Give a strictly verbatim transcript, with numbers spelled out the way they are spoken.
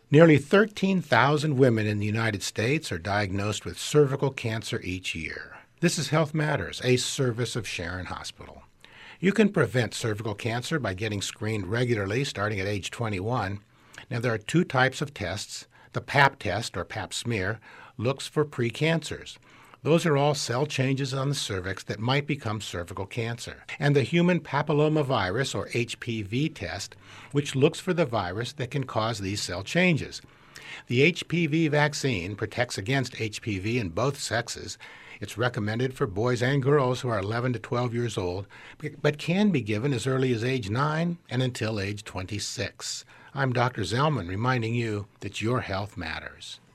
Nearly thirteen thousand women in the United States are diagnosed with cervical cancer each year. This is Health Matters, a service of Sharon Hospital. You can prevent cervical cancer by getting screened regularly starting at age twenty-one. Now, there are two types of tests. The pap test, or pap smear, looks for precancers. Those are all cell changes on the cervix that might become cervical cancer. And the human papillomavirus, or H P V test, which looks for the virus that can cause these cell changes. The H P V vaccine protects against H P V in both sexes. It's recommended for boys and girls who are eleven to twelve years old, but can be given as early as age nine and until age twenty-six. I'm Doctor Zellman reminding you that your health matters.